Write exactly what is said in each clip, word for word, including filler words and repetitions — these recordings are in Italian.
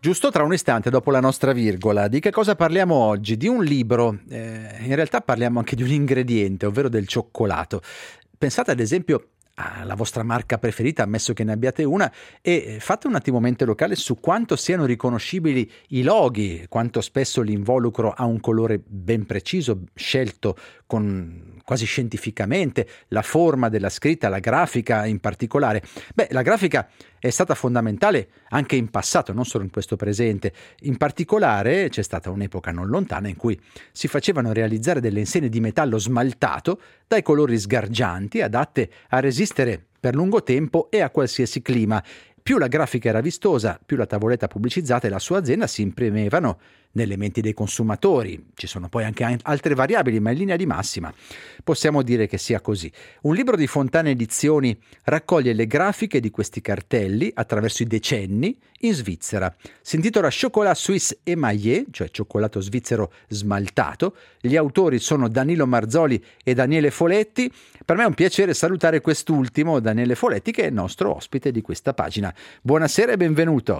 Giusto tra un istante, dopo la nostra virgola, di che cosa parliamo oggi? Di un libro, eh, in realtà parliamo anche di un ingrediente, ovvero del cioccolato. Pensate ad esempio alla vostra marca preferita, ammesso che ne abbiate una, e fate un attimo mente locale su quanto siano riconoscibili i loghi, quanto spesso l'involucro ha un colore ben preciso, scelto con quasi scientificamente, la forma della scritta, la grafica in particolare. Beh, la grafica è stata fondamentale anche in passato, non solo in questo presente. In particolare c'è stata un'epoca non lontana in cui si facevano realizzare delle insegne di metallo smaltato dai colori sgargianti, adatte a resistere per lungo tempo e a qualsiasi clima. Più la grafica era vistosa, più la tavoletta pubblicizzata e la sua azienda si imprimevano nelle menti dei consumatori. Ci sono poi anche altre variabili, ma in linea di massima possiamo dire che sia così. Un libro di Fontana Edizioni raccoglie le grafiche di questi cartelli attraverso i decenni in Svizzera. Si intitola Chocolat Suisse émaillé, cioè cioccolato svizzero smaltato. Gli autori sono Danilo Marzoli e Daniele Foletti. Per me è un piacere salutare quest'ultimo, Daniele Foletti, che è il nostro ospite di questa pagina. Buonasera e benvenuto.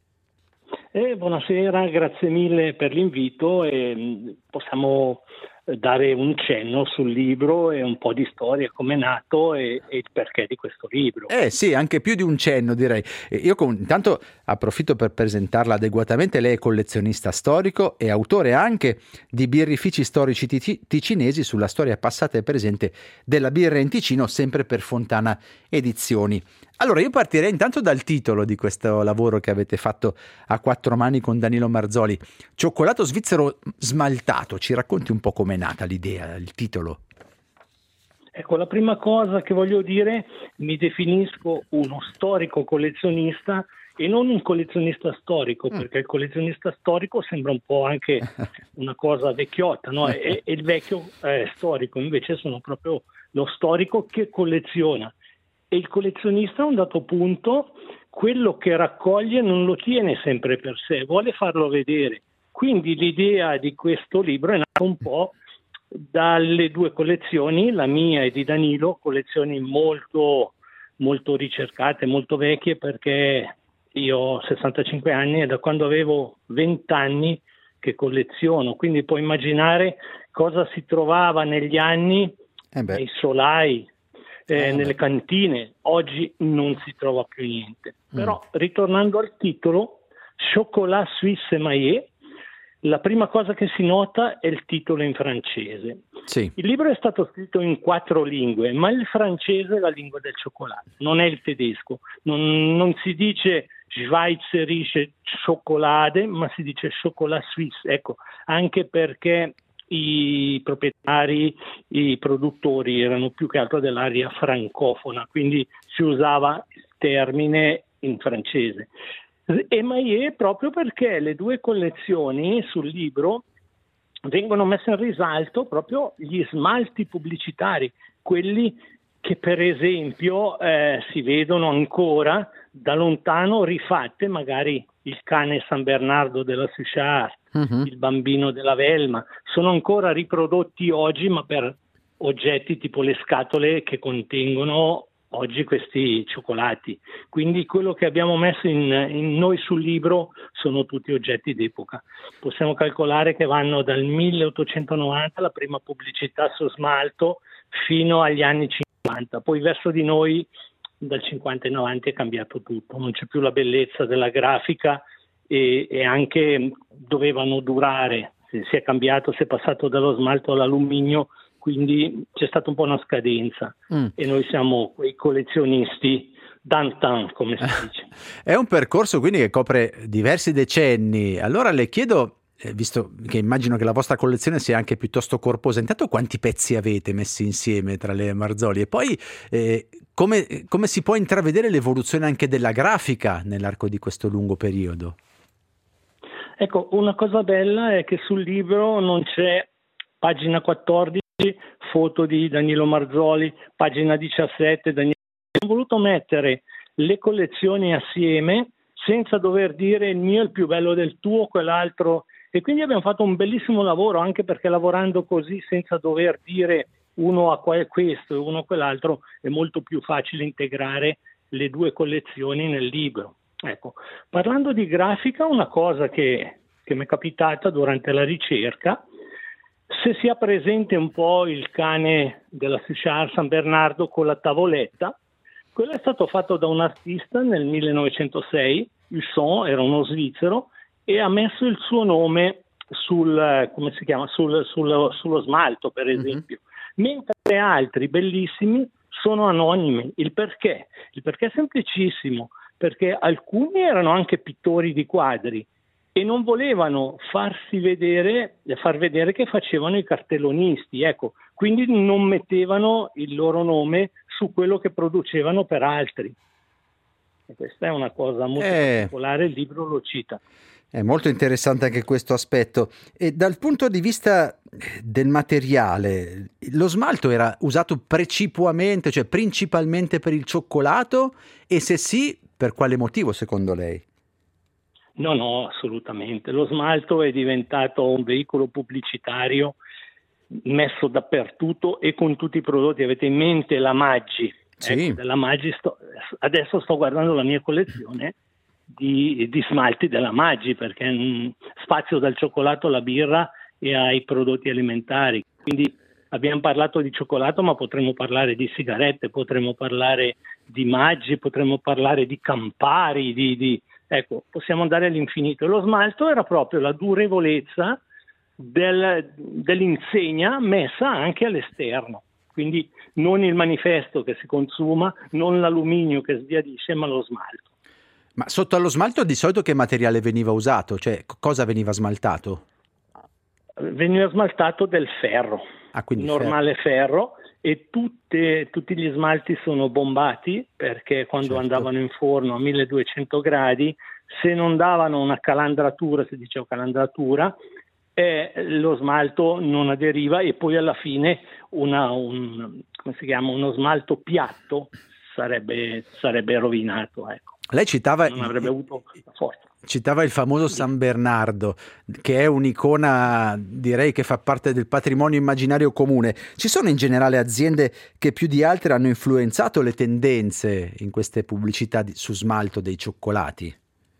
Eh, buonasera, grazie mille per l'invito e possiamo dare un cenno sul libro e un po' di storia, come è nato e, e il perché di questo libro. Eh sì, anche più di un cenno direi. Io con, intanto approfitto per presentarla adeguatamente. Lei è collezionista storico e autore anche di birrifici storici tic- ticinesi sulla storia passata e presente della birra in Ticino, sempre per Fontana Edizioni. Allora io partirei intanto dal titolo di questo lavoro che avete fatto a quattro mani con Danilo Marzoli. Cioccolato svizzero smaltato, ci racconti un po' com'è nata l'idea, il titolo? Ecco, la prima cosa che voglio dire, mi definisco uno storico collezionista e non un collezionista storico, mm. perché il collezionista storico sembra un po' anche una cosa vecchiotta, no? E, e il vecchio è storico, invece sono proprio lo storico che colleziona. E il collezionista, a un dato punto, quello che raccoglie non lo tiene sempre per sé, vuole farlo vedere. Quindi l'idea di questo libro è nata un po' dalle due collezioni, la mia e di Danilo, collezioni molto, molto ricercate, molto vecchie, perché io ho sessantacinque anni e da quando avevo venti anni che colleziono, quindi puoi immaginare cosa si trovava negli anni eh beh. nei solai, eh, eh nelle beh. cantine. Oggi non si trova più niente. Mm. Però ritornando al titolo, Chocolat Suisse émaillé, la prima cosa che si nota è il titolo in francese. Sì. Il libro è stato scritto in quattro lingue, ma il francese è la lingua del cioccolato, non è il tedesco. Non, non si dice Schweizerische Schokolade, ma si dice Chocolat Suisse. Ecco, anche perché i proprietari, i produttori erano più che altro dell'area francofona, quindi si usava il termine in francese. Émaillé proprio perché le due collezioni sul libro vengono messe in risalto proprio gli smalti pubblicitari, quelli che per esempio eh, si vedono ancora da lontano rifatte, magari il cane San Bernardo della Suchard, uh-huh. il bambino della Velma, sono ancora riprodotti oggi, ma per oggetti tipo le scatole che contengono oggi questi cioccolati. Quindi quello che abbiamo messo in, in noi sul libro sono tutti oggetti d'epoca. Possiamo calcolare che vanno dal milleottocentonovanta, la prima pubblicità su smalto, fino agli anni cinquanta. Poi verso di noi dal cinquanta in avanti è cambiato tutto, non c'è più la bellezza della grafica e, e anche dovevano durare, si è cambiato, si è passato dallo smalto all'alluminio, quindi c'è stata un po' una scadenza mm. e noi siamo quei collezionisti d'antan, come si dice. È un percorso quindi che copre diversi decenni. Allora le chiedo, eh, visto che immagino che la vostra collezione sia anche piuttosto corposa, intanto quanti pezzi avete messi insieme tra le Marzoli e poi eh, come, come si può intravedere l'evoluzione anche della grafica nell'arco di questo lungo periodo? Ecco, una cosa bella è che sul libro non c'è pagina quattordici foto di Danilo Marzoli, pagina diciassette Danilo. Ho voluto mettere le collezioni assieme senza dover dire il mio è il più bello del tuo, quell'altro, e quindi abbiamo fatto un bellissimo lavoro, anche perché lavorando così senza dover dire uno a questo e uno a quell'altro è molto più facile integrare le due collezioni nel libro. Ecco, parlando di grafica, una cosa che, che mi è capitata durante la ricerca, se si ha presente un po' il cane della Suchard San Bernardo con la tavoletta, quello è stato fatto da un artista nel millenovecentosei, Husson era uno svizzero, e ha messo il suo nome sul, come si chiama, sul, sul, sullo smalto, per esempio, mm-hmm. mentre altri bellissimi sono anonimi. Il perché? Il perché è semplicissimo, perché alcuni erano anche pittori di quadri e non volevano farsi vedere, far vedere che facevano i cartellonisti, ecco, quindi non mettevano il loro nome su quello che producevano per altri. E questa è una cosa molto eh, particolare, il libro lo cita. È molto interessante anche questo aspetto. E dal punto di vista del materiale, lo smalto era usato precipuamente, cioè principalmente per il cioccolato? E se sì, per quale motivo secondo lei? No, no, assolutamente. Lo smalto è diventato un veicolo pubblicitario messo dappertutto e con tutti i prodotti. Avete in mente la Maggi? Sì. Ecco, della Maggi sto, adesso sto guardando la mia collezione di, di smalti della Maggi, perché mh, spazio dal cioccolato alla birra e ai prodotti alimentari. Quindi abbiamo parlato di cioccolato, ma potremmo parlare di sigarette, potremmo parlare di Maggi, potremmo parlare di Campari, di... di Ecco, possiamo andare all'infinito. Lo smalto era proprio la durevolezza del, dell'insegna messa anche all'esterno. Quindi non il manifesto che si consuma, non l'alluminio che sbiadisce, ma lo smalto. Ma sotto allo smalto di solito che materiale veniva usato? Cioè, cosa veniva smaltato? Veniva smaltato del ferro, ah, quindi normale ferro. ferro e tutte, tutti gli smalti sono bombati, perché quando certo. andavano in forno a milleduecento gradi, se non davano una calandratura, si diceva calandratura, eh, lo smalto non aderiva e poi alla fine una, un, come si chiama, uno smalto piatto sarebbe, sarebbe rovinato. Ecco. Lei citava, non avrebbe avuto la forza. Citava il famoso San Bernardo, che è un'icona, direi, che fa parte del patrimonio immaginario comune. Ci sono in generale aziende che più di altre hanno influenzato le tendenze in queste pubblicità di, su smalto dei cioccolati?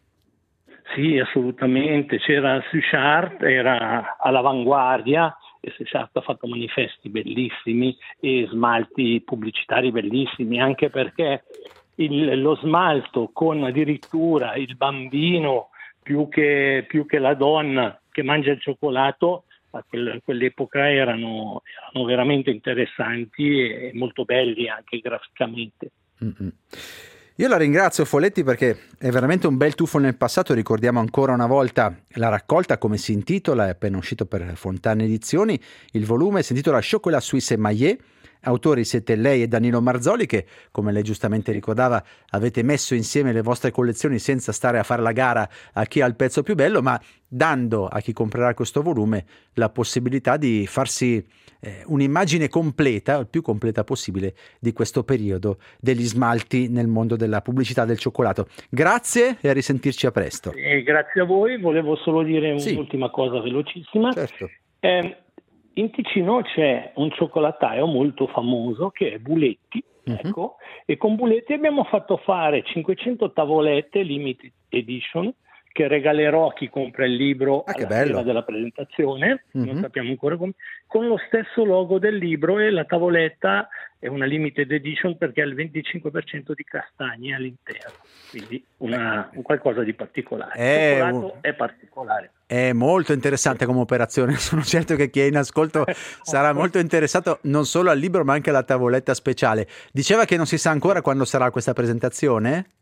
Sì, assolutamente. C'era Suchard, era all'avanguardia, e Suchard ha fatto manifesti bellissimi e smalti pubblicitari bellissimi, anche perché Il, lo smalto con addirittura il bambino più che, più che la donna che mangia il cioccolato a, quel, a quell'epoca erano, erano veramente interessanti e molto belli anche graficamente. Mm-mm. Io la ringrazio Folletti perché è veramente un bel tuffo nel passato. Ricordiamo ancora una volta la raccolta, come si intitola, è appena uscito per Fontana Edizioni, il volume si intitola Chocolat Suisse Maillet. Autori siete lei e Danilo Marzoli, che, come lei giustamente ricordava, avete messo insieme le vostre collezioni senza stare a fare la gara a chi ha il pezzo più bello, ma dando a chi comprerà questo volume la possibilità di farsi eh, un'immagine completa, il più completa possibile, di questo periodo degli smalti nel mondo della pubblicità del cioccolato. Grazie e a risentirci a presto. Eh, grazie a voi, volevo solo dire sì. un'ultima cosa velocissima. Certo. Eh, In Ticino c'è un cioccolataio molto famoso che è Buletti, uh-huh. ecco, e con Buletti abbiamo fatto fare cinquecento tavolette limited edition che regalerò a chi compra il libro ah, alla bello. sera della presentazione, uh-huh. non sappiamo ancora come, con lo stesso logo del libro, e la tavoletta è una limited edition perché ha il venticinque per cento di castagne all'interno, quindi una, un qualcosa di particolare. È il cioccolato un... è particolare. È molto interessante come operazione, sono certo che chi è in ascolto sarà molto interessato non solo al libro ma anche alla tavoletta speciale. Diceva che non si sa ancora quando sarà questa presentazione?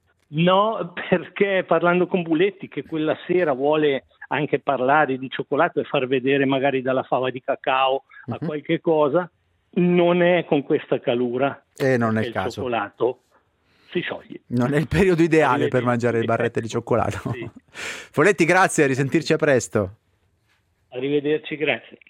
No, perché parlando con Buletti, che quella sera vuole anche parlare di cioccolato e far vedere magari dalla fava di cacao a uh-huh. qualche cosa, non è con questa calura. E non è il il caso. Cioccolato si scioglie. Non è il periodo ideale per mangiare le barrette di cioccolato. Sì. Folletti, grazie, a risentirci a presto. Arrivederci, grazie.